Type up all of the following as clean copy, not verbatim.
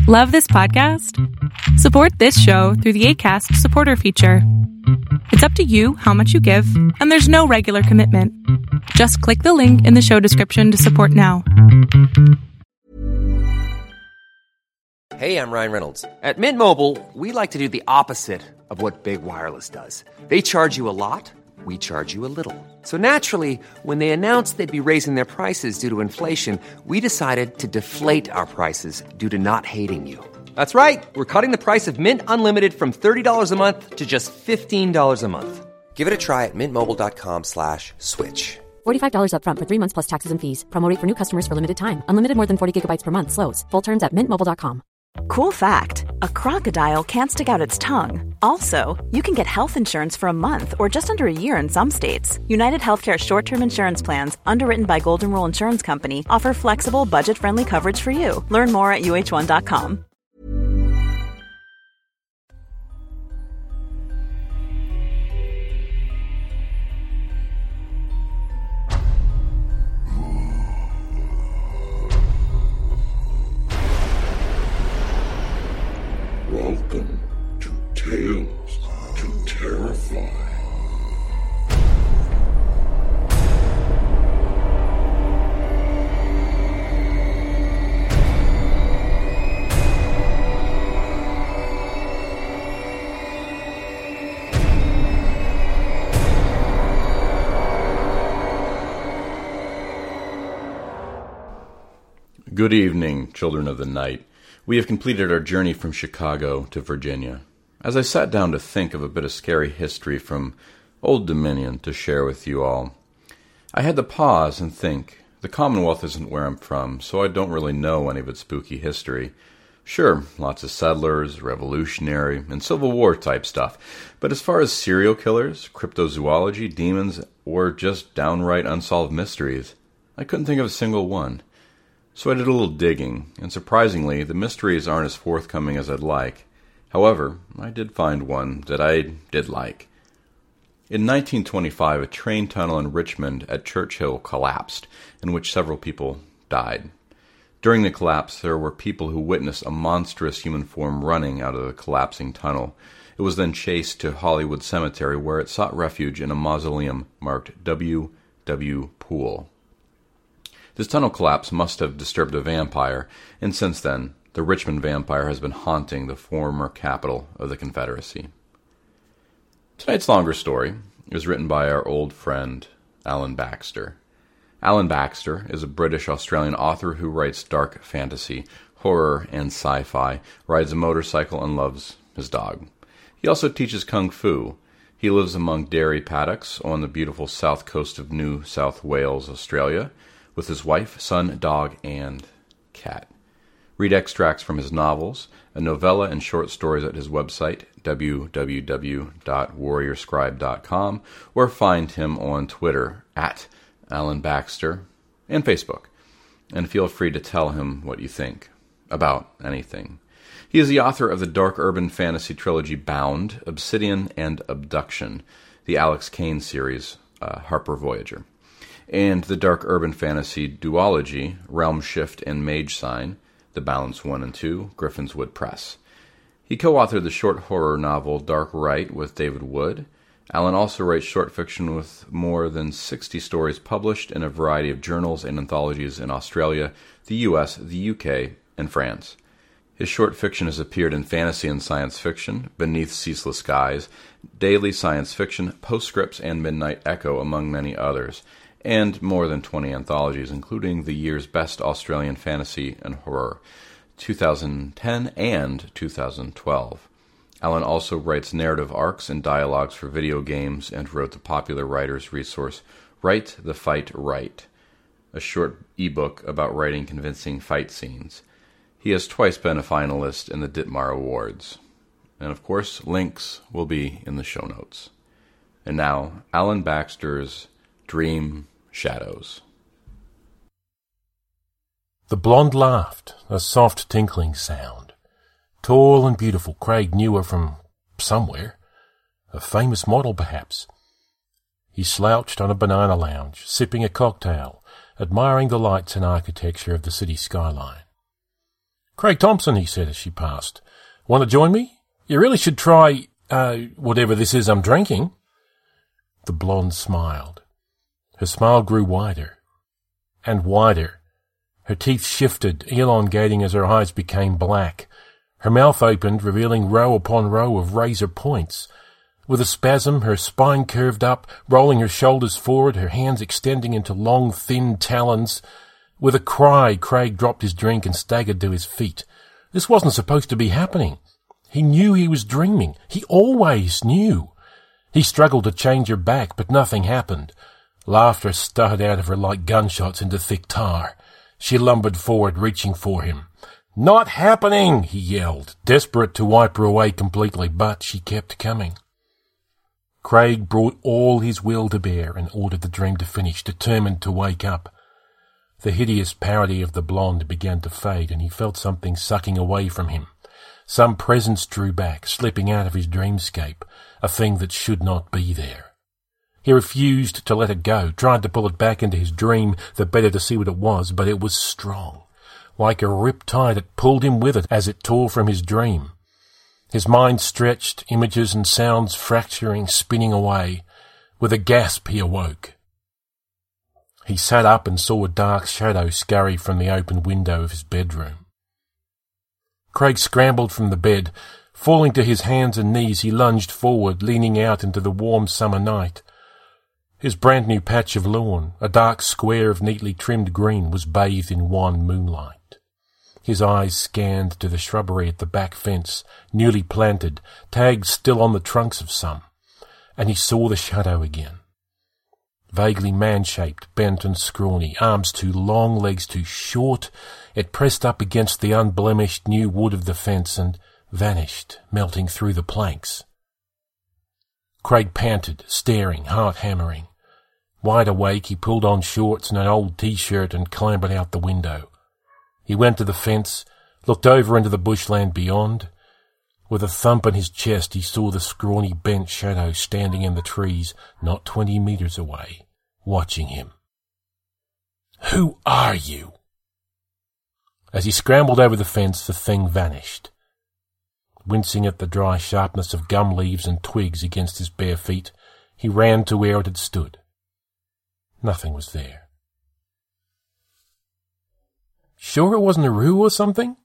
Love this podcast? Support this show through the Acast supporter feature. It's up to you how much you give, and there's no regular commitment. Just click the link in the show description to support now. Hey, I'm Ryan Reynolds. At Mint Mobile, we like to do the opposite of what Big Wireless does. They charge you a lot, we charge you a little. So naturally, when they announced they'd be raising their prices due to inflation, we decided to deflate our prices due to not hating you. That's right. We're cutting the price of Mint Unlimited from $30 a month to just $15 a month. Give it a try at mintmobile.com/switch. $45 up front for 3 months plus taxes and fees. Promo rate for new customers for limited time. Unlimited more than 40 gigabytes per month. Slows full terms at mintmobile.com. Cool fact, a crocodile can't stick out its tongue. Also, you can get health insurance for a month or just under a year in some states. United Healthcare short-term insurance plans, underwritten by Golden Rule Insurance Company, offer flexible, budget-friendly coverage for you. Learn more at uh1.com. Welcome to Tales to Terrify. Good evening, children of the night. We have completed our journey from Chicago to Virginia. As I sat down to think of a bit of scary history from Old Dominion to share with you all, I had to pause and think. The Commonwealth isn't where I'm from, so I don't really know any of its spooky history. Sure, lots of settlers, revolutionary, and Civil War type stuff, but as far as serial killers, cryptozoology, demons, or just downright unsolved mysteries, I couldn't think of a single one. So I did a little digging, and surprisingly, the mysteries aren't as forthcoming as I'd like. However, I did find one that I did like. In 1925, a train tunnel in Richmond at Churchill collapsed, in which several people died. During the collapse, there were people who witnessed a monstrous human form running out of the collapsing tunnel. It was then chased to Hollywood Cemetery, where it sought refuge in a mausoleum marked W. W. Poole. This tunnel collapse must have disturbed a vampire, and since then, the Richmond vampire has been haunting the former capital of the Confederacy. Tonight's longer story is written by our old friend, Alan Baxter. Alan Baxter is a British-Australian author who writes dark fantasy, horror, and sci-fi, rides a motorcycle, and loves his dog. He also teaches kung fu. He lives among dairy paddocks on the beautiful south coast of New South Wales, Australia, with his wife, son, dog, and cat. Read extracts from his novels, a novella, and short stories at his website, www.warriorscribe.com, or find him on Twitter, @AlanBaxter, and Facebook. And feel free to tell him what you think about anything. He is the author of the dark urban fantasy trilogy Bound, Obsidian, and Abduction, the Alex Kane series, Harper Voyager, and the dark urban fantasy duology Realm Shift and Mage Sign, The Balance 1 and 2, Griffin's Wood Press. He co-authored the short horror novel Dark Rite with David Wood. Alan also writes short fiction with more than 60 stories published in a variety of journals and anthologies in Australia, the US, the UK, and France. His short fiction has appeared in Fantasy and Science Fiction, Beneath Ceaseless Skies, Daily Science Fiction, Postscripts, and Midnight Echo, among many others, and more than 20 anthologies, including the year's Best Australian Fantasy and Horror, 2010 and 2012. Alan also writes narrative arcs and dialogues for video games and wrote the popular writer's resource Write the Fight Right, a short ebook about writing convincing fight scenes. He has twice been a finalist in the Ditmar Awards. And of course, links will be in the show notes. And now, Alan Baxter's Dream Shadows. The blonde laughed, a soft tinkling sound. Tall and beautiful, Craig knew her from somewhere. A famous model, perhaps. He slouched on a banana lounge, sipping a cocktail, admiring the lights and architecture of the city skyline. "Craig Thompson," he said as she passed. "Want to join me? You really should try, whatever this is I'm drinking." The blonde smiled. Her smile grew wider and wider. Her teeth shifted, elongating as her eyes became black. Her mouth opened, revealing row upon row of razor points. With a spasm, her spine curved up, rolling her shoulders forward, her hands extending into long, thin talons. With a cry, Craig dropped his drink and staggered to his feet. This wasn't supposed to be happening. He knew he was dreaming. He always knew. He struggled to change her back, but nothing happened. Laughter stuttered out of her like gunshots into thick tar. She lumbered forward, reaching for him. "Not happening!" he yelled, desperate to wipe her away completely, but she kept coming. Craig brought all his will to bear and ordered the dream to finish, determined to wake up. The hideous parody of the blonde began to fade, and he felt something sucking away from him. Some presence drew back, slipping out of his dreamscape, a thing that should not be there. He refused to let it go, tried to pull it back into his dream, the better to see what it was, but it was strong. Like a riptide, it pulled him with it as it tore from his dream. His mind stretched, images and sounds fracturing, spinning away. With a gasp he awoke. He sat up and saw a dark shadow scurry from the open window of his bedroom. Craig scrambled from the bed. Falling to his hands and knees, he lunged forward, leaning out into the warm summer night. His brand-new patch of lawn, a dark square of neatly trimmed green, was bathed in wan moonlight. His eyes scanned to the shrubbery at the back fence, newly planted, tags still on the trunks of some, and he saw the shadow again. Vaguely man-shaped, bent and scrawny, arms too long, legs too short, it pressed up against the unblemished new wood of the fence and vanished, melting through the planks. Craig panted, staring, heart hammering. Wide awake, he pulled on shorts and an old T-shirt and clambered out the window. He went to the fence, looked over into the bushland beyond. With a thump in his chest, he saw the scrawny bent shadow standing in the trees, not 20 meters away, watching him. "Who are you?" As he scrambled over the fence, the thing vanished. Wincing at the dry sharpness of gum leaves and twigs against his bare feet, he ran to where it had stood. Nothing was there. "Sure it wasn't a ruse or something?"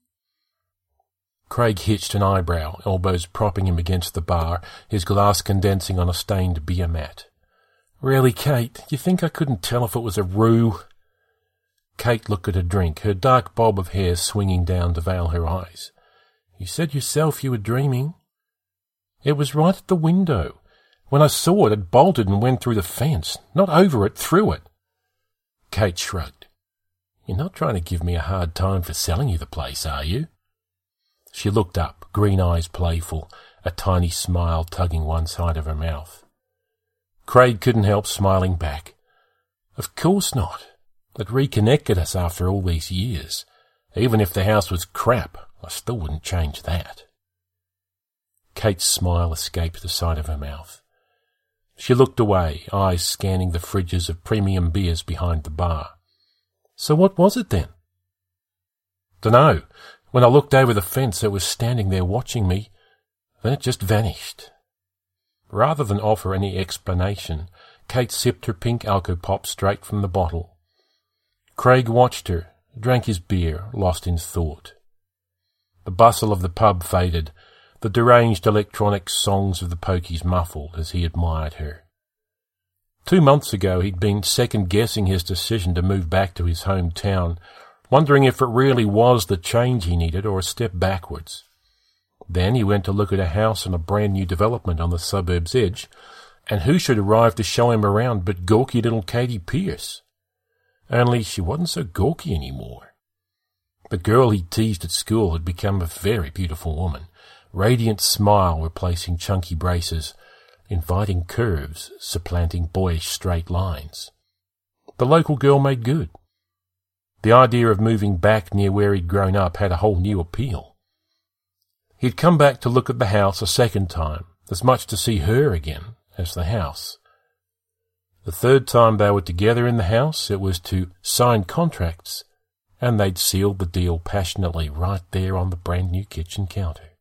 Craig hitched an eyebrow, elbows propping him against the bar, his glass condensing on a stained beer mat. "Really, Kate, you think I couldn't tell if it was a ruse?" Kate looked at her drink, her dark bob of hair swinging down to veil her eyes. "You said yourself you were dreaming." "It was right at the window. When I saw it, it bolted and went through the fence. Not over it, through it." Kate shrugged. "You're not trying to give me a hard time for selling you the place, are you?" She looked up, green eyes playful, a tiny smile tugging one side of her mouth. Craig couldn't help smiling back. "Of course not. It reconnected us after all these years. Even if the house was crap, I still wouldn't change that." Kate's smile escaped the side of her mouth. She looked away, eyes scanning the fridges of premium beers behind the bar. "So what was it then?" "Dunno. When I looked over the fence, it was standing there watching me. Then it just vanished." Rather than offer any explanation, Kate sipped her pink Alcopop straight from the bottle. Craig watched her, drank his beer, lost in thought. The bustle of the pub faded, the deranged electronic songs of the pokies muffled as he admired her. 2 months ago he'd been second-guessing his decision to move back to his hometown, wondering if it really was the change he needed or a step backwards. Then he went to look at a house on a brand-new development on the suburb's edge, and who should arrive to show him around but gawky little Katie Pierce? Only she wasn't so gawky anymore. The girl he teased at school had become a very beautiful woman, radiant smile replacing chunky braces, inviting curves supplanting boyish straight lines. The local girl made good. The idea of moving back near where he'd grown up had a whole new appeal. He'd come back to look at the house a second time, as much to see her again as the house. The third time they were together in the house, it was to sign contracts and they'd sealed the deal passionately right there on the brand-new kitchen counter.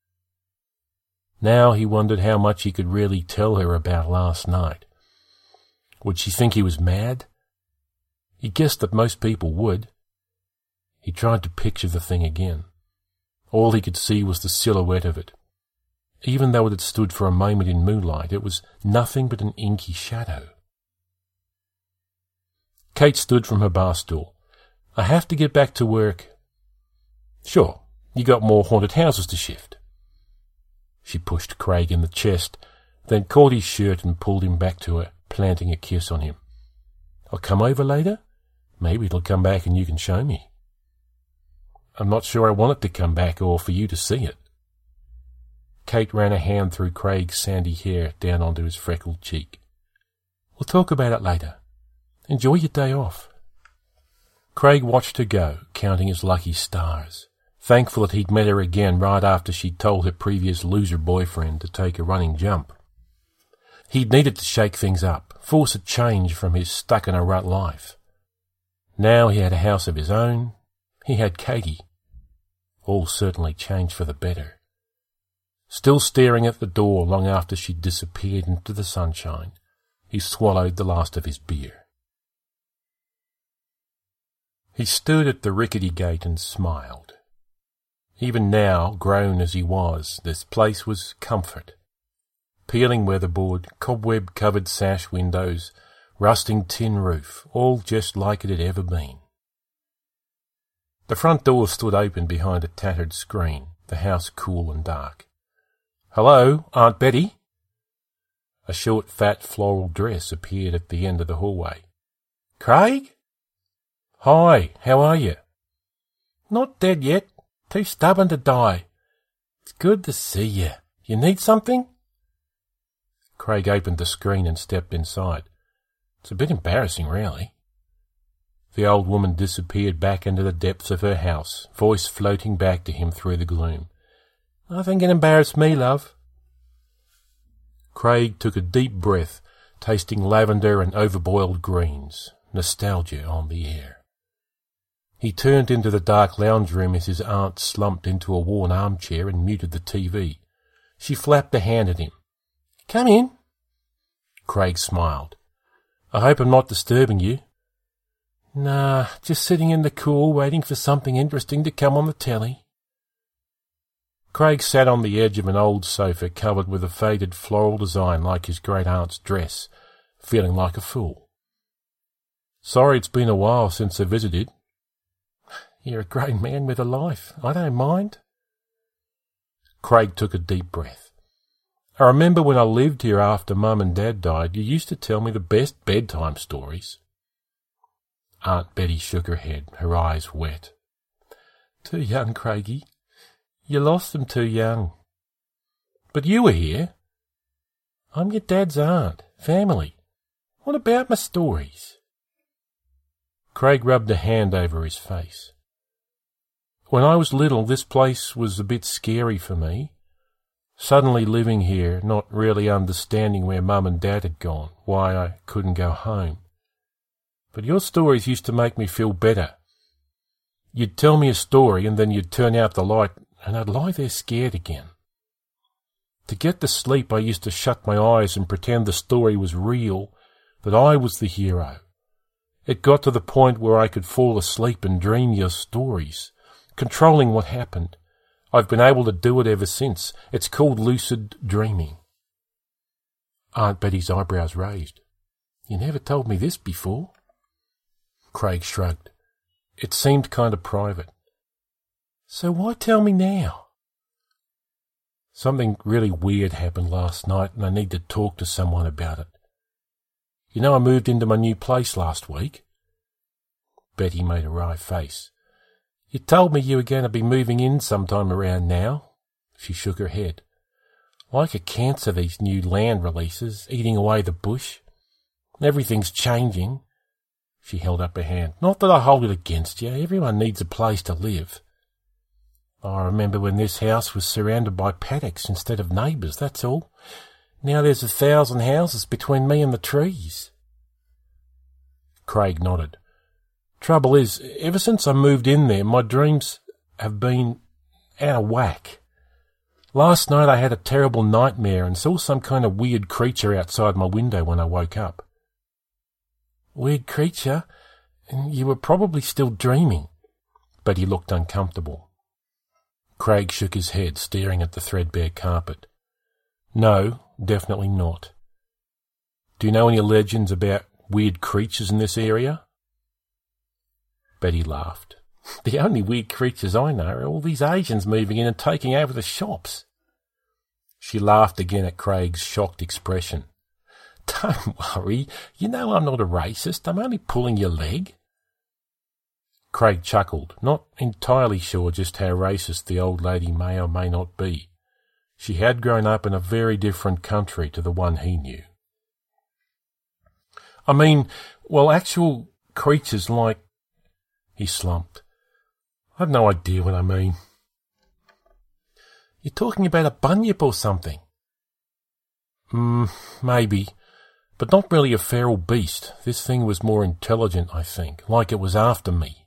Now he wondered how much he could really tell her about last night. Would she think he was mad? He guessed that most people would. He tried to picture the thing again. All he could see was the silhouette of it. Even though it had stood for a moment in moonlight, it was nothing but an inky shadow. Kate stood from her bar stool. "I have to get back to work." "Sure, you got more haunted houses to shift." She pushed Craig in the chest, then caught his shirt and pulled him back to her, planting a kiss on him. "I'll come over later? Maybe it'll come back and you can show me." "I'm not sure I want it to come back or for you to see it." Kate ran a hand through Craig's sandy hair down onto his freckled cheek. "We'll talk about it later. Enjoy your day off." Craig watched her go, counting his lucky stars, thankful that he'd met her again right after she'd told her previous loser boyfriend to take a running jump. He'd needed to shake things up, force a change from his stuck-in-a-rut life. Now he had a house of his own. He had Katie. All certainly changed for the better. Still staring at the door long after she'd disappeared into the sunshine, he swallowed the last of his beer. He stood at the rickety gate and smiled. Even now, grown as he was, this place was comfort. Peeling weatherboard, cobweb-covered sash windows, rusting tin roof, all just like it had ever been. The front door stood open behind a tattered screen, the house cool and dark. "Hello, Aunt Betty?" A short, fat floral dress appeared at the end of the hallway. "Craig?" "Hi, how are you?" "Not dead yet. Too stubborn to die. It's good to see you. You need something?" Craig opened the screen and stepped inside. "It's a bit embarrassing, really." The old woman disappeared back into the depths of her house, voice floating back to him through the gloom. "Nothing can embarrass me, love." Craig took a deep breath, tasting lavender and overboiled greens, nostalgia on the air. He turned into the dark lounge room as his aunt slumped into a worn armchair and muted the TV. She flapped a hand at him. "Come in." Craig smiled. "I hope I'm not disturbing you." "Nah, just sitting in the cool waiting for something interesting to come on the telly." Craig sat on the edge of an old sofa covered with a faded floral design like his great-aunt's dress, feeling like a fool. "Sorry it's been a while since I visited." "You're a great man with a life. I don't mind." Craig took a deep breath. "I remember when I lived here after Mum and Dad died, you used to tell me the best bedtime stories." Aunt Betty shook her head, her eyes wet. "Too young, Craigie. You lost them too young." "But you were here." "I'm your dad's aunt. Family. What about my stories?" Craig rubbed a hand over his face. "When I was little, this place was a bit scary for me. Suddenly living here, not really understanding where Mum and Dad had gone, why I couldn't go home. But your stories used to make me feel better. You'd tell me a story and then you'd turn out the light and I'd lie there scared again. To get to sleep, I used to shut my eyes and pretend the story was real, that I was the hero. It got to the point where I could fall asleep and dream your stories, controlling what happened. I've been able to do it ever since. It's called lucid dreaming." Aunt Betty's eyebrows raised. "You never told me this before." Craig shrugged. It seemed kind of private. "So why tell me now?" "Something really weird happened last night and I need to talk to someone about it. You know I moved into my new place last week?" Betty made a wry face. "You told me you were going to be moving in sometime around now." She shook her head. "Like a cancer, these new land releases, eating away the bush. Everything's changing." She held up her hand. "Not that I hold it against you. Everyone needs a place to live. I remember when this house was surrounded by paddocks instead of neighbours, that's all. Now there's 1,000 houses between me and the trees." Craig nodded. Trouble is, ever since I moved in there, my dreams have been out of whack. Last night I had a terrible nightmare and saw some kind of weird creature outside my window when I woke up. Weird creature? You were probably still dreaming. But he looked uncomfortable. Craig shook his head, staring at the threadbare carpet. No, definitely not. Do you know any legends about weird creatures in this area? Betty laughed. The only weird creatures I know are all these Asians moving in and taking over the shops. She laughed again at Craig's shocked expression. Don't worry, you know I'm not a racist. I'm only pulling your leg. Craig chuckled, not entirely sure just how racist the old lady may or may not be. She had grown up in a very different country to the one he knew. I mean, well, actual creatures like... He slumped. I've no idea what I mean. You're talking about a bunyip or something? Maybe, but not really a feral beast. This thing was more intelligent, I think, like it was after me.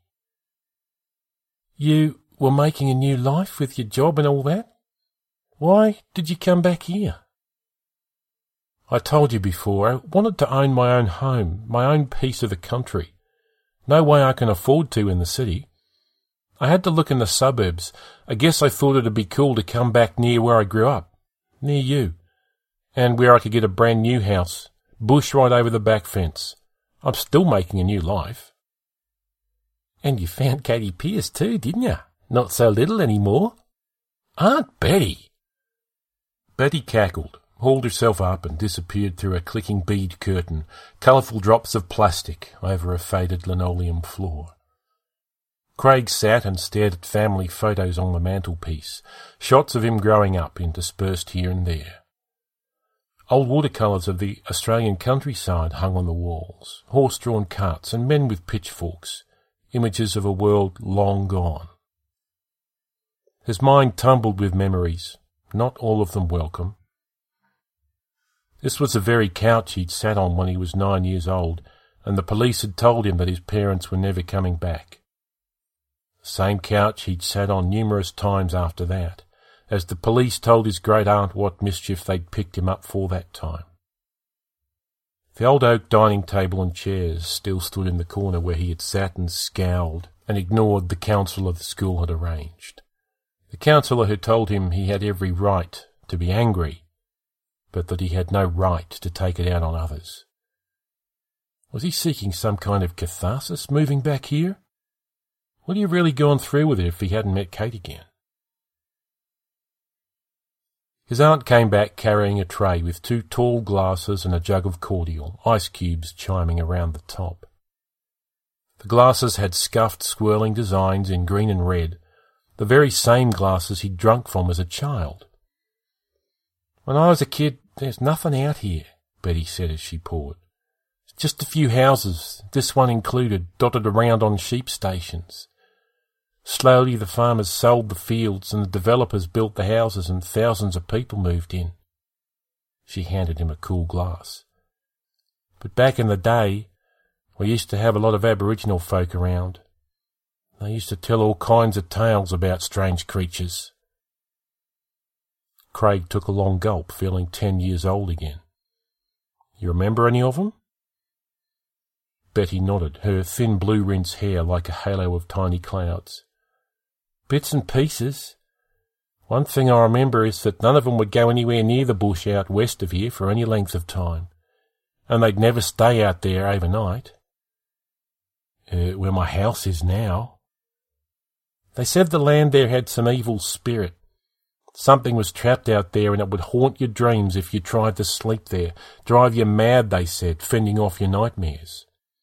You were making a new life with your job and all that? Why did you come back here? I told you before, I wanted to own my own home, my own piece of the country. No way I can afford to in the city. I had to look in the suburbs. I guess I thought it'd be cool to come back near where I grew up, near you, and where I could get a brand new house, bush right over the back fence. I'm still making a new life. And you found Katie Pierce too, didn't you? Not so little anymore. Aunt Betty! Betty cackled, hauled herself up and disappeared through a clicking bead curtain, colourful drops of plastic over a faded linoleum floor. Craig sat and stared at family photos on the mantelpiece, shots of him growing up interspersed here and there. Old watercolours of the Australian countryside hung on the walls, horse-drawn carts and men with pitchforks, images of a world long gone. His mind tumbled with memories, not all of them welcome. This was the very couch he'd sat on when he was 9 years old, and the police had told him that his parents were never coming back. The same couch he'd sat on numerous times after that, as the police told his great-aunt what mischief they'd picked him up for that time. The old oak dining table and chairs still stood in the corner where he had sat and scowled and ignored the counsellor the school had arranged. The counsellor had told him he had every right to be angry, but that he had no right to take it out on others. Was he seeking some kind of catharsis moving back here? Would he have really gone through with it if he hadn't met Kate again? His aunt came back carrying a tray with 2 tall glasses and a jug of cordial, ice cubes chiming around the top. The glasses had scuffed, swirling designs in green and red, the very same glasses he'd drunk from as a child. When I was a kid, there's nothing out here, Betty said as she poured. Just a few houses, this one included, dotted around on sheep stations. Slowly the farmers sold the fields and the developers built the houses and thousands of people moved in. She handed him a cool glass. But back in the day, we used to have a lot of Aboriginal folk around. They used to tell all kinds of tales about strange creatures. Craig took a long gulp, feeling 10 years old again. You remember any of them? Betty nodded, her thin blue-rinsed hair like a halo of tiny clouds. Bits and pieces. One thing I remember is that none of them would go anywhere near the bush out west of here for any length of time, and they'd never stay out there overnight. Where my house is now. They said the land there had some evil spirit. Something was trapped out there and it would haunt your dreams if you tried to sleep there, drive you mad, they said, fending off your nightmares.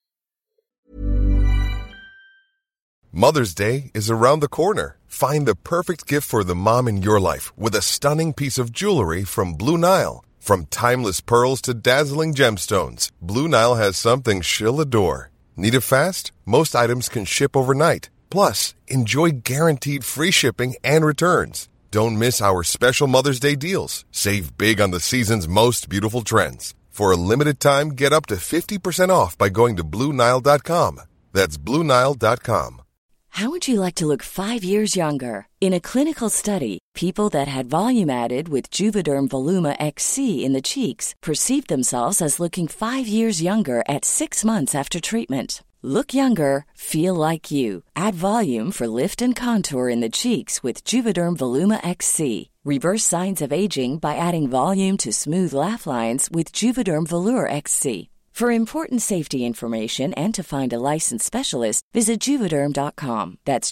Mother's Day is around the corner. Find the perfect gift for the mom in your life with a stunning piece of jewelry from Blue Nile. From timeless pearls to dazzling gemstones, Blue Nile has something she'll adore. Need it fast? Most items can ship overnight. Plus, enjoy guaranteed free shipping and returns. Don't miss our special Mother's Day deals. Save big on the season's most beautiful trends. For a limited time, get up to 50% off by going to BlueNile.com. That's BlueNile.com. How would you like to look 5 years younger? In a clinical study, people that had volume added with Juvederm Voluma XC in the cheeks perceived themselves as looking 5 years younger at 6 months after treatment. Look younger, feel like you. Add volume for lift and contour in the cheeks with Juvederm Voluma XC. Reverse signs of aging by adding volume to smooth laugh lines with Juvederm Volure XC. For important safety information and to find a licensed specialist, visit Juvederm.com. That's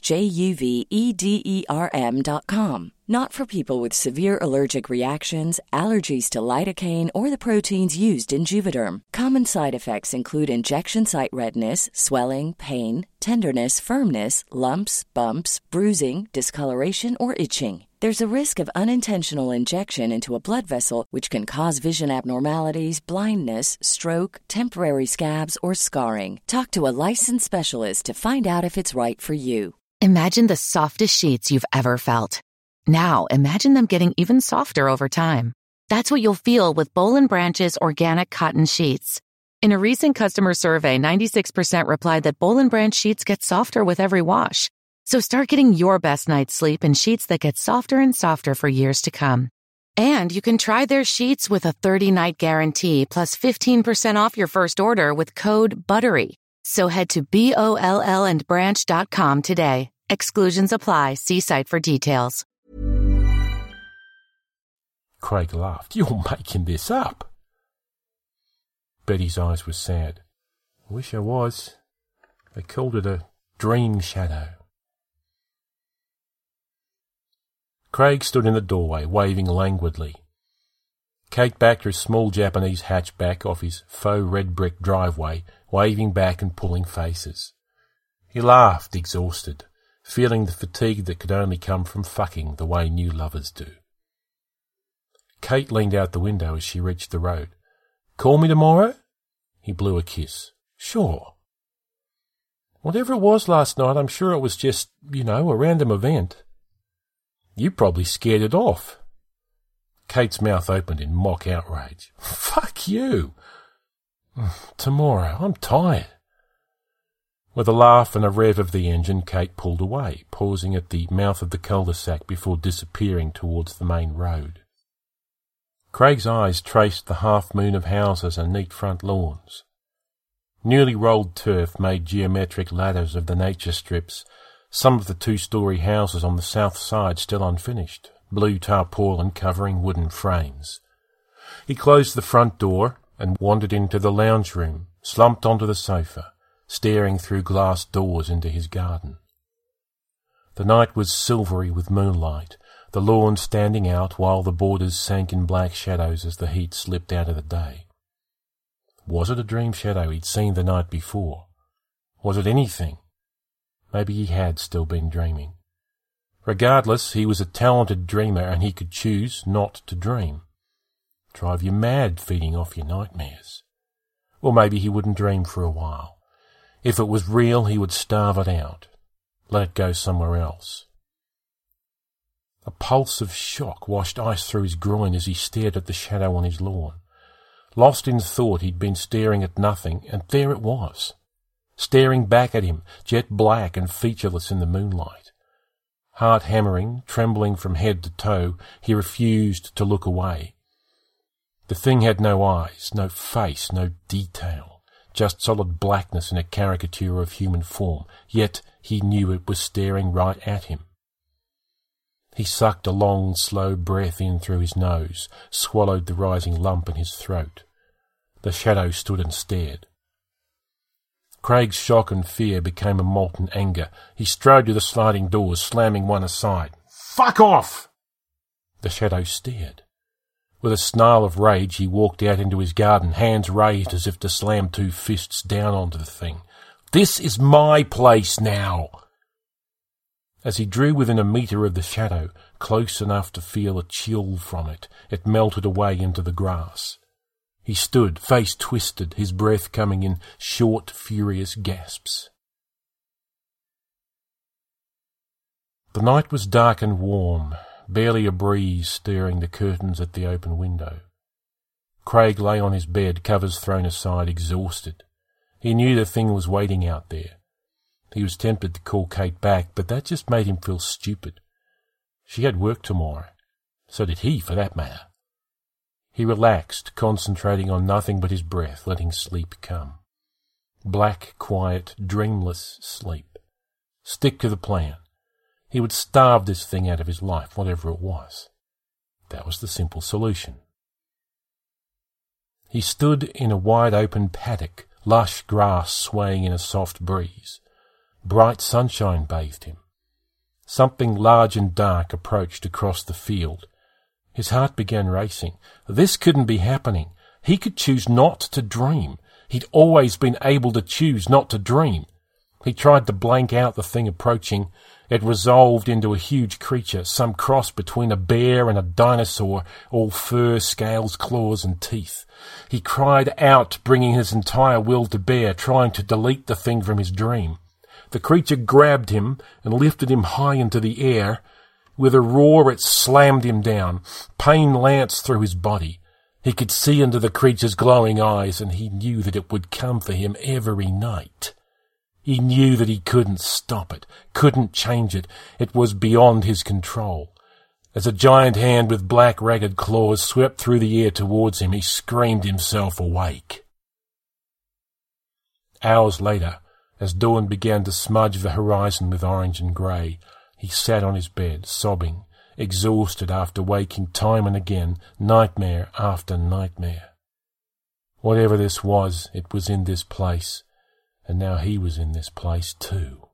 JUVEDERM.com. Not for people with severe allergic reactions, allergies to lidocaine, or the proteins used in Juvederm. Common side effects include injection site redness, swelling, pain, tenderness, firmness, lumps, bumps, bruising, discoloration, or itching. There's a risk of unintentional injection into a blood vessel, which can cause vision abnormalities, blindness, stroke, temporary scabs, or scarring. Talk to a licensed specialist to find out if it's right for you. Imagine the softest sheets you've ever felt. Now, imagine them getting even softer over time. That's what you'll feel with Boll & Branch's organic cotton sheets. In a recent customer survey, 96% replied that Boll & Branch sheets get softer with every wash. So start getting your best night's sleep in sheets that get softer and softer for years to come. And you can try their sheets with a 30-night guarantee plus 15% off your first order with code BUTTERY. So head to BOLLandbranch.com today. Exclusions apply. See site for details. Craig laughed. You're making this up. Betty's eyes were sad. I wish I was. They called it a dream shadow. Craig stood in the doorway, waving languidly. Kate backed her small Japanese hatchback off his faux red brick driveway, waving back and pulling faces. He laughed, exhausted, feeling the fatigue that could only come from fucking the way new lovers do. Kate leaned out the window as she reached the road. Call me tomorrow? He blew a kiss. Sure. Whatever it was last night, I'm sure it was just, a random event. You probably scared it off. Kate's mouth opened in mock outrage. Fuck you. Tomorrow. I'm tired. With a laugh and a rev of the engine, Kate pulled away, pausing at the mouth of the cul-de-sac before disappearing towards the main road. Craig's eyes traced the half-moon of houses and neat front lawns. Newly rolled turf made geometric ladders of the nature strips, some of the two-storey houses on the south side still unfinished, blue tarpaulin covering wooden frames. He closed the front door and wandered into the lounge room, slumped onto the sofa, staring through glass doors into his garden. The night was silvery with moonlight, the lawn standing out while the borders sank in black shadows as the heat slipped out of the day. Was it a dream shadow he'd seen the night before? Was it anything? Maybe he had still been dreaming. Regardless, he was a talented dreamer and he could choose not to dream. Drive you mad feeding off your nightmares. Or maybe he wouldn't dream for a while. If it was real, he would starve it out. Let it go somewhere else. A pulse of shock washed ice through his groin as he stared at the shadow on his lawn. Lost in thought, he'd been staring at nothing, and there it was. Staring back at him, jet black and featureless in the moonlight. Heart hammering, trembling from head to toe, he refused to look away. The thing had no eyes, no face, no detail, just solid blackness in a caricature of human form, yet he knew it was staring right at him. He sucked a long, slow breath in through his nose, swallowed the rising lump in his throat. The shadow stood and stared. Craig's shock and fear became a molten anger. He strode to the sliding doors, slamming one aside. Fuck off! The shadow stared. With a snarl of rage, he walked out into his garden, hands raised as if to slam two fists down onto the thing. This is my place now! As he drew within a metre of the shadow, close enough to feel a chill from it, it melted away into the grass. He stood, face twisted, his breath coming in short, furious gasps. The night was dark and warm, barely a breeze stirring the curtains at the open window. Craig lay on his bed, covers thrown aside, exhausted. He knew the thing was waiting out there, He was tempted to call Kate back, but that just made him feel stupid. She had work tomorrow. So did he, for that matter. He relaxed, concentrating on nothing but his breath, letting sleep come. Black, quiet, dreamless sleep. Stick to the plan. He would starve this thing out of his life, whatever it was. That was the simple solution. He stood in a wide-open paddock, lush grass swaying in a soft breeze. Bright sunshine bathed him. Something large and dark approached across the field. His heart began racing. This couldn't be happening. He could choose not to dream. He'd always been able to choose not to dream. He tried to blank out the thing approaching. It resolved into a huge creature, some cross between a bear and a dinosaur, all fur, scales, claws, and teeth. He cried out, bringing his entire will to bear, trying to delete the thing from his dream. The creature grabbed him and lifted him high into the air. With a roar, it slammed him down. Pain lanced through his body. He could see into the creature's glowing eyes, and he knew that it would come for him every night. He knew that he couldn't stop it, couldn't change it. It was beyond his control. As a giant hand with black, ragged claws swept through the air towards him, he screamed himself awake. Hours later, as dawn began to smudge the horizon with orange and grey, he sat on his bed, sobbing, exhausted after waking time and again, nightmare after nightmare. Whatever this was, it was in this place, and now he was in this place too.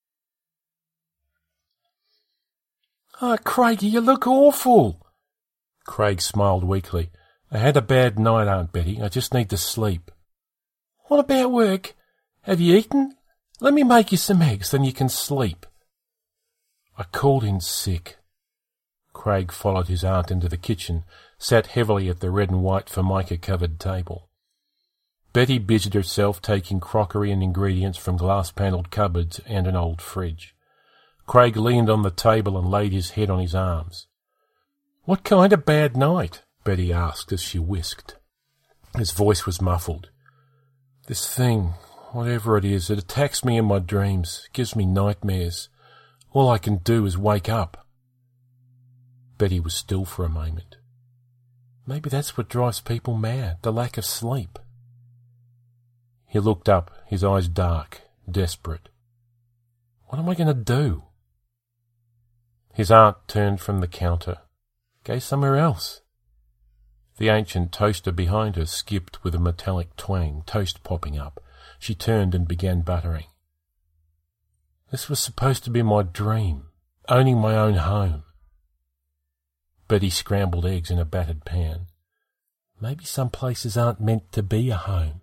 "Oh, Craigie, you look awful." Craig smiled weakly. "I had a bad night, Aunt Betty. I just need to sleep." "What about work? Have you eaten? Let me make you some eggs, then you can sleep." "I called in sick." Craig followed his aunt into the kitchen, sat heavily at the red and white formica-covered table. Betty busied herself taking crockery and ingredients from glass-panelled cupboards and an old fridge. Craig leaned on the table and laid his head on his arms. "What kind of bad night?" Betty asked as she whisked. His voice was muffled. "This thing, whatever it is, it attacks me in my dreams, gives me nightmares. All I can do is wake up." Betty was still for a moment. Maybe that's what drives people mad, the lack of sleep. He looked up, his eyes dark, desperate. What am I going to do? His aunt turned from the counter. Go somewhere else. The ancient toaster behind her skipped with a metallic twang, toast popping up. She turned and began buttering. This was supposed to be my dream, owning my own home. Betty scrambled eggs in a battered pan. Maybe some places aren't meant to be a home.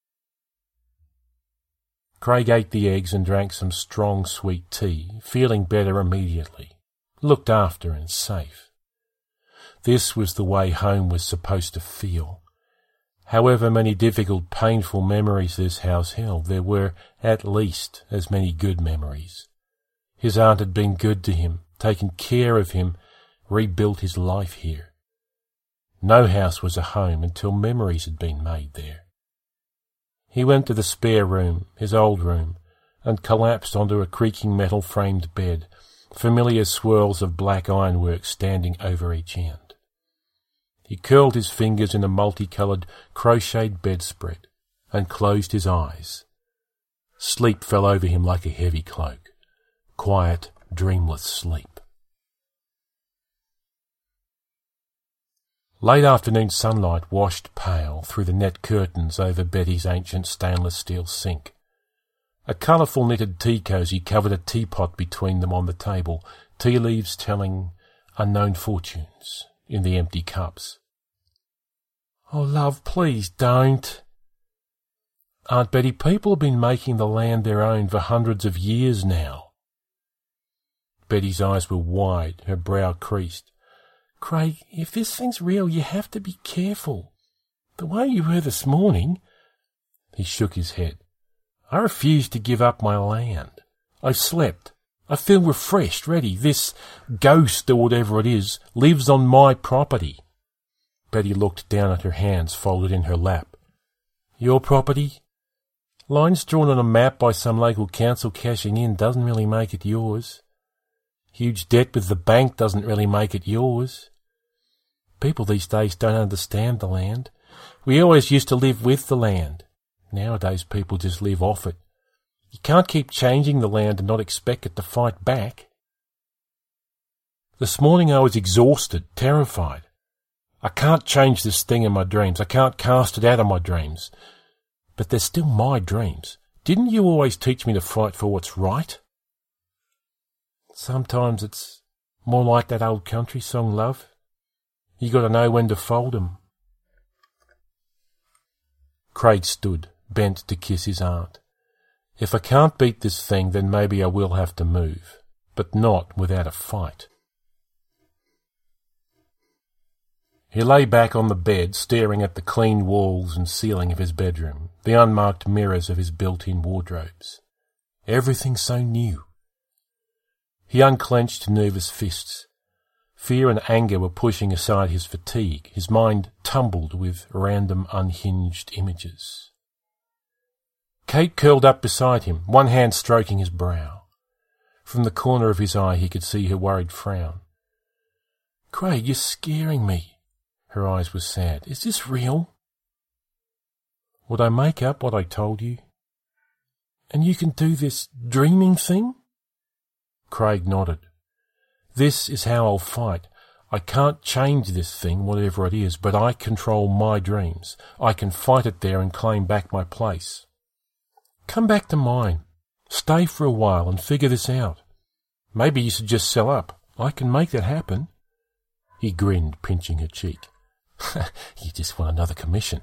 Craig ate the eggs and drank some strong, sweet tea, feeling better immediately, looked after and safe. This was the way home was supposed to feel. However many difficult, painful memories this house held, there were at least as many good memories. His aunt had been good to him, taken care of him, rebuilt his life here. No house was a home until memories had been made there. He went to the spare room, his old room, and collapsed onto a creaking metal-framed bed, familiar swirls of black ironwork standing over each end. He curled his fingers in a multicoloured crocheted bedspread and closed his eyes. Sleep fell over him like a heavy cloak. Quiet, dreamless sleep. Late afternoon sunlight washed pale through the net curtains over Betty's ancient stainless steel sink. A colourful knitted tea cosy covered a teapot between them on the table, tea leaves telling unknown fortunes in the empty cups. Oh, love, please don't. Aunt Betty, people have been making the land their own for hundreds of years now. Betty's eyes were wide, her brow creased. Craig, if this thing's real, you have to be careful. The way you were this morning... He shook his head. I refuse to give up my land. I've slept. I feel refreshed, ready. This ghost, or whatever it is, lives on my property. Betty looked down at her hands folded in her lap. Your property? Lines drawn on a map by some local council cashing in doesn't really make it yours. Huge debt with the bank doesn't really make it yours. People these days don't understand the land. We always used to live with the land. Nowadays people just live off it. You can't keep changing the land and not expect it to fight back. This morning I was exhausted, terrified. I can't change this thing in my dreams. I can't cast it out of my dreams. But they're still my dreams. Didn't you always teach me to fight for what's right? Sometimes it's more like that old country song, love. You got to know when to fold 'em. Craig stood, bent to kiss his aunt. If I can't beat this thing, then maybe I will have to move, but not without a fight. He lay back on the bed, staring at the clean walls and ceiling of his bedroom, the unmarked mirrors of his built-in wardrobes. Everything so new. He unclenched nervous fists. Fear and anger were pushing aside his fatigue. His mind tumbled with random unhinged images. Kate curled up beside him, one hand stroking his brow. From the corner of his eye he could see her worried frown. "Craig, you're scaring me." Her eyes were sad. "Is this real?" "Would I make up what I told you?" "And you can do this dreaming thing?" Craig nodded. "This is how I'll fight. I can't change this thing, whatever it is, but I control my dreams. I can fight it there and claim back my place. Come back to mine. Stay for a while and figure this out. Maybe you should just sell up. I can make that happen." He grinned, pinching her cheek. "You just want another commission."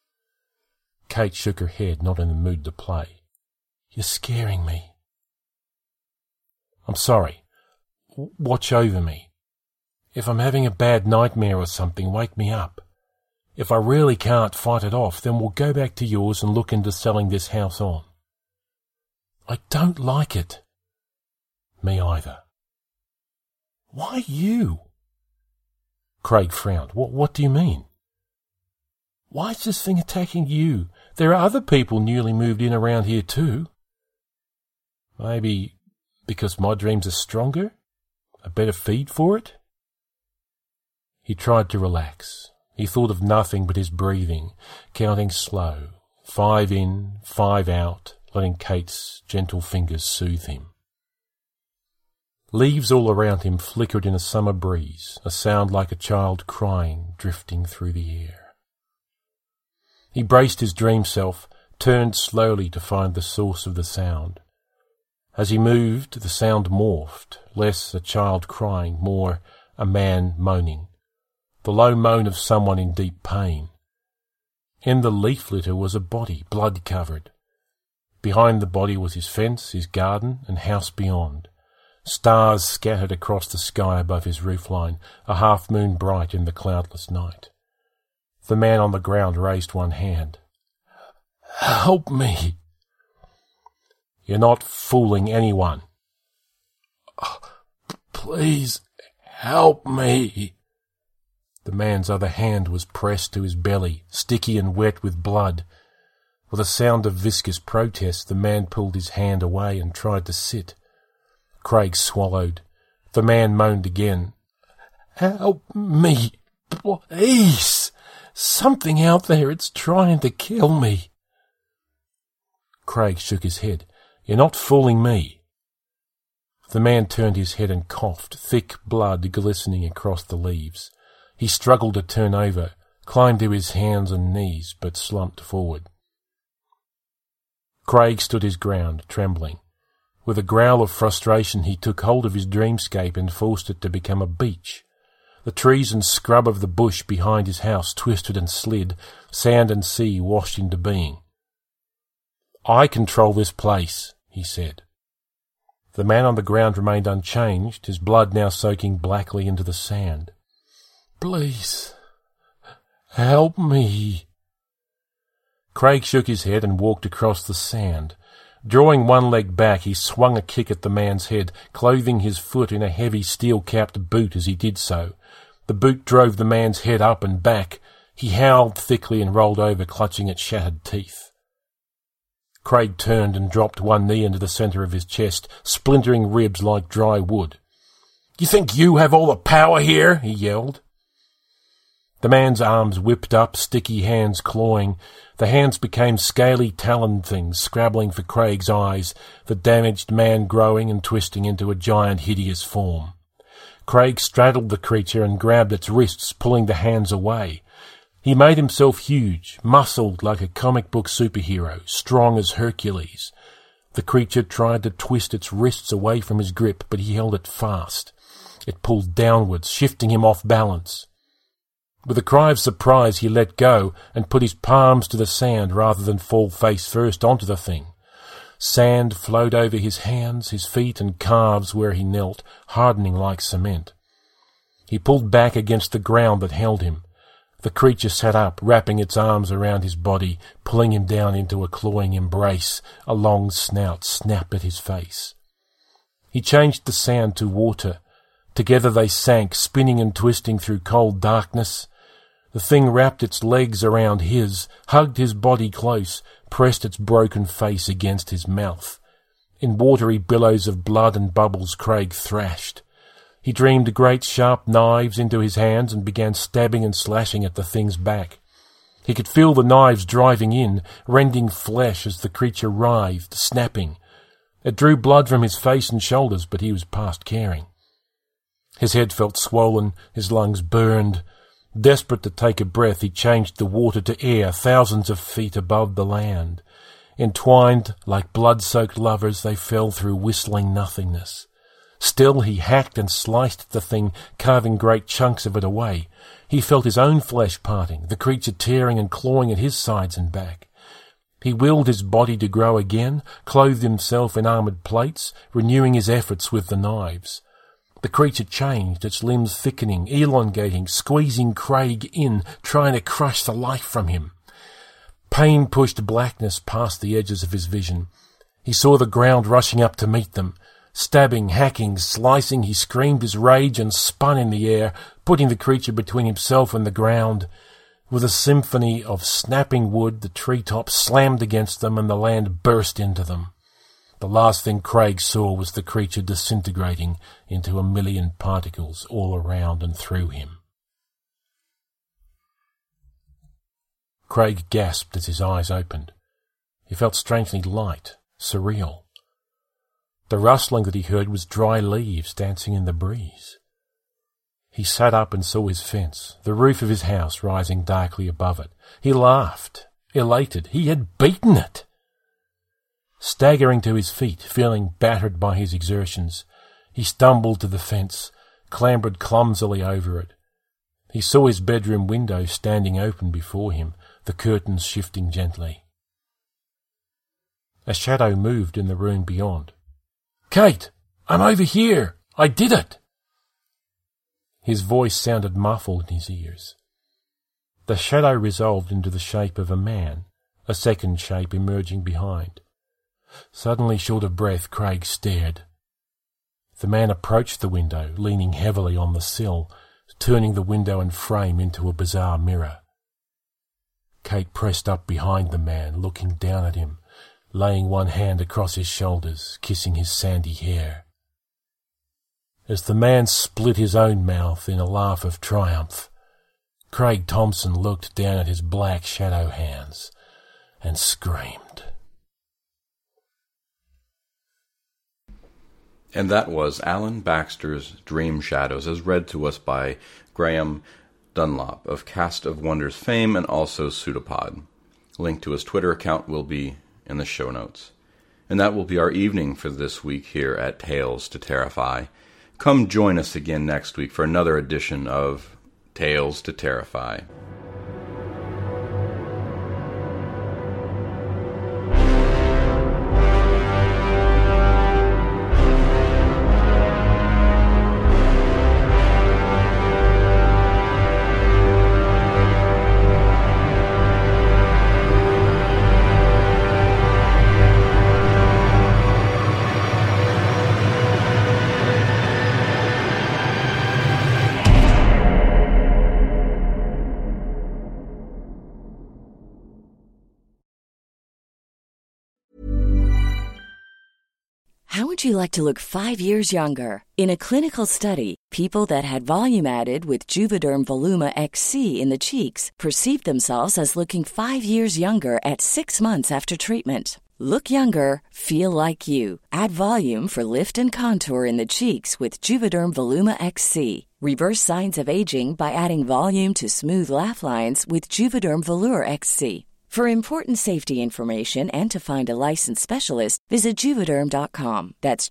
Kate shook her head, not in the mood to play. "You're scaring me." "I'm sorry. Watch over me. If I'm having a bad nightmare or something, wake me up. If I really can't fight it off, then we'll go back to yours and look into selling this house on." "I don't like it." "Me either." "Why you?" Craig frowned. What do you mean?" "Why is this thing attacking you? There are other people newly moved in around here too." "Maybe because my dreams are stronger? A better feed for it?" He tried to relax. He thought of nothing but his breathing, counting slow, 5 in, 5 out, letting Kate's gentle fingers soothe him. Leaves all around him flickered in a summer breeze, a sound like a child crying drifting through the air. He braced his dream self, turned slowly to find the source of the sound. As he moved, the sound morphed, less a child crying, more a man moaning, the low moan of someone in deep pain. In the leaf litter was a body, blood-covered. Behind the body was his fence, his garden, and house beyond. Stars scattered across the sky above his roofline, a half-moon bright in the cloudless night. The man on the ground raised one hand. "Help me!" "You're not fooling anyone." "Please help me." The man's other hand was pressed to his belly, sticky and wet with blood. With a sound of viscous protest, the man pulled his hand away and tried to sit. Craig swallowed. The man moaned again. "Help me, please! Something out there, it's trying to kill me." Craig shook his head. "You're not fooling me." The man turned his head and coughed, thick blood glistening across the leaves. He struggled to turn over, climbed to his hands and knees, but slumped forward. Craig stood his ground, trembling. With a growl of frustration, he took hold of his dreamscape and forced it to become a beach. The trees and scrub of the bush behind his house twisted and slid, sand and sea washed into being. "I control this place," he said. The man on the ground remained unchanged, his blood now soaking blackly into the sand. "Please, help me." Craig shook his head and walked across the sand. Drawing one leg back, he swung a kick at the man's head, clothing his foot in a heavy steel-capped boot as he did so. The boot drove the man's head up and back. He howled thickly and rolled over, clutching at shattered teeth. Craig turned and dropped one knee into the centre of his chest, splintering ribs like dry wood. "You think you have all the power here?" he yelled. The man's arms whipped up, sticky hands clawing. The hands became scaly taloned things, scrabbling for Craig's eyes, the damaged man growing and twisting into a giant hideous form. Craig straddled the creature and grabbed its wrists, pulling the hands away. He made himself huge, muscled like a comic book superhero, strong as Hercules. The creature tried to twist its wrists away from his grip, but he held it fast. It pulled downwards, shifting him off balance. With a cry of surprise, he let go and put his palms to the sand rather than fall face first onto the thing. Sand flowed over his hands, his feet and calves where he knelt, hardening like cement. He pulled back against the ground that held him. The creature sat up, wrapping its arms around his body, pulling him down into a clawing embrace. A long snout snapped at his face. He changed the sand to water. Together they sank, spinning and twisting through cold darkness. The thing wrapped its legs around his, hugged his body close, pressed its broken face against his mouth. In watery billows of blood and bubbles, Craig thrashed. He dreamed great sharp knives into his hands and began stabbing and slashing at the thing's back. He could feel the knives driving in, rending flesh as the creature writhed, snapping. It drew blood from his face and shoulders, but he was past caring. His head felt swollen, his lungs burned. Desperate to take a breath, he changed the water to air thousands of feet above the land. Entwined like blood-soaked lovers, they fell through whistling nothingness. Still he hacked and sliced at the thing, carving great chunks of it away. He felt his own flesh parting, the creature tearing and clawing at his sides and back. He willed his body to grow again, clothed himself in armoured plates, renewing his efforts with the knives. The creature changed, its limbs thickening, elongating, squeezing Craig in, trying to crush the life from him. Pain pushed blackness past the edges of his vision. He saw the ground rushing up to meet them. Stabbing, hacking, slicing, he screamed his rage and spun in the air, putting the creature between himself and the ground. With a symphony of snapping wood, the treetops slammed against them and the land burst into them. The last thing Craig saw was the creature disintegrating into a million particles all around and through him. Craig gasped as his eyes opened. He felt strangely light, surreal. The rustling that he heard was dry leaves dancing in the breeze. He sat up and saw his fence, the roof of his house rising darkly above it. He laughed, elated. He had beaten it! Staggering to his feet, feeling battered by his exertions, he stumbled to the fence, clambered clumsily over it. He saw his bedroom window standing open before him, the curtains shifting gently. A shadow moved in the room beyond. "Kate, I'm over here! I did it!" His voice sounded muffled in his ears. The shadow resolved into the shape of a man, a second shape emerging behind. Suddenly short of breath, Craig stared. The man approached the window, leaning heavily on the sill, turning the window and frame into a bizarre mirror. Kate pressed up behind the man, looking down at him, laying one hand across his shoulders, kissing his sandy hair. As the man split his own mouth in a laugh of triumph, Craig Thompson looked down at his black shadow hands and screamed. And that was Alan Baxter's Dream Shadows, as read to us by Graham Dunlop of Cast of Wonders fame and also Pseudopod. Link to his Twitter account will be in the show notes. And that will be our evening for this week here at Tales to Terrify. Come join us again next week for another edition of Tales to Terrify. would you like to look 5 years younger? In a clinical study, people that had volume added with Juvederm Voluma XC in the cheeks perceived themselves as looking 5 years younger at 6 months after treatment. Look younger, feel like you. Add volume for lift and contour in the cheeks with Juvederm Voluma XC. Reverse signs of aging by adding volume to smooth laugh lines with Juvederm Volure XC. For important safety information and to find a licensed specialist, visit Juvederm.com. That's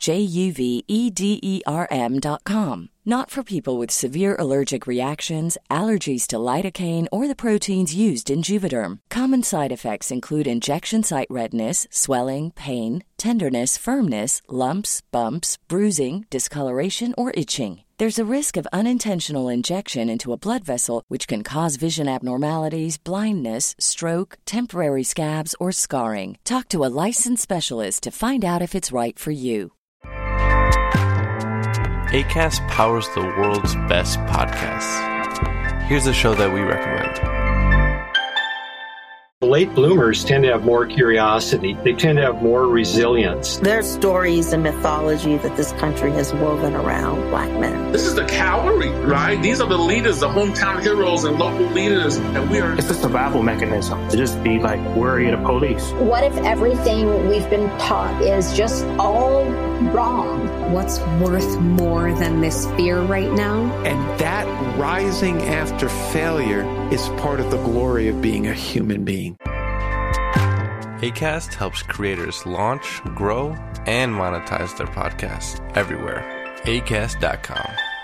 JUVEDERM.com. Not for people with severe allergic reactions, allergies to lidocaine, or the proteins used in Juvederm. Common side effects include injection site redness, swelling, pain, tenderness, firmness, lumps, bumps, bruising, discoloration, or itching. There's a risk of unintentional injection into a blood vessel, which can cause vision abnormalities, blindness, stroke, temporary scabs, or scarring. Talk to a licensed specialist to find out if it's right for you. Acast powers the world's best podcasts. Here's a show that we recommend. Late bloomers tend to have more curiosity. They tend to have more resilience. There's stories and mythology that this country has woven around black men. This is the cavalry, right? These are the leaders, the hometown heroes and local leaders. And we are... It's a survival mechanism to just be like worried of police. What if everything we've been taught is just all wrong? What's worth more than this fear right now? And that rising after failure is part of the glory of being a human being. Acast helps creators launch, grow, and monetize their podcasts everywhere. Acast.com.